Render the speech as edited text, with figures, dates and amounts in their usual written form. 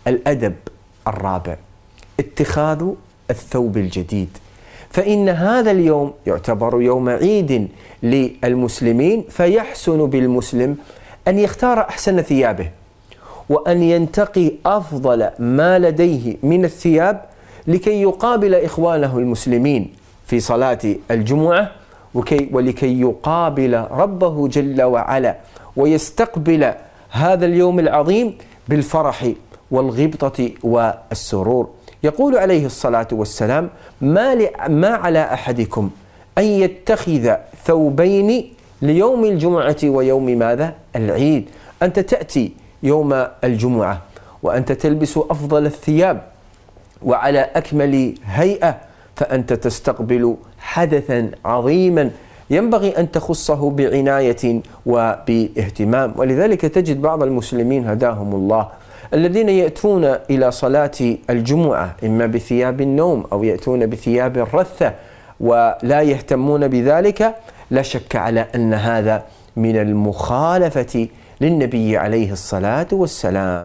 الأدب الرابع اتخاذ الثوب الجديد، فإن هذا اليوم يعتبر يوم عيد للمسلمين، فيحسن بالمسلم أن يختار أحسن ثيابه وأن ينتقي أفضل ما لديه من الثياب لكي يقابل إخوانه المسلمين في صلاة الجمعة، ولكي يقابل ربه جل وعلا ويستقبل هذا اليوم العظيم بالفرح والغبطة والسرور. يقول عليه الصلاة والسلام: ما على أحدكم أن يتخذ ثوبين ليوم الجمعة ويوم ماذا؟ العيد. أنت تأتي يوم الجمعة وأنت تلبس أفضل الثياب وعلى أكمل هيئة، فأنت تستقبل حدثا عظيما ينبغي أن تخصه بعناية وباهتمام. ولذلك تجد بعض المسلمين هداهم الله الذين يأتون إلى صلاة الجمعة إما بثياب النوم أو يأتون بثياب الرثة ولا يهتمون بذلك. لا شك على أن هذا من المخالفة للنبي عليه الصلاة والسلام.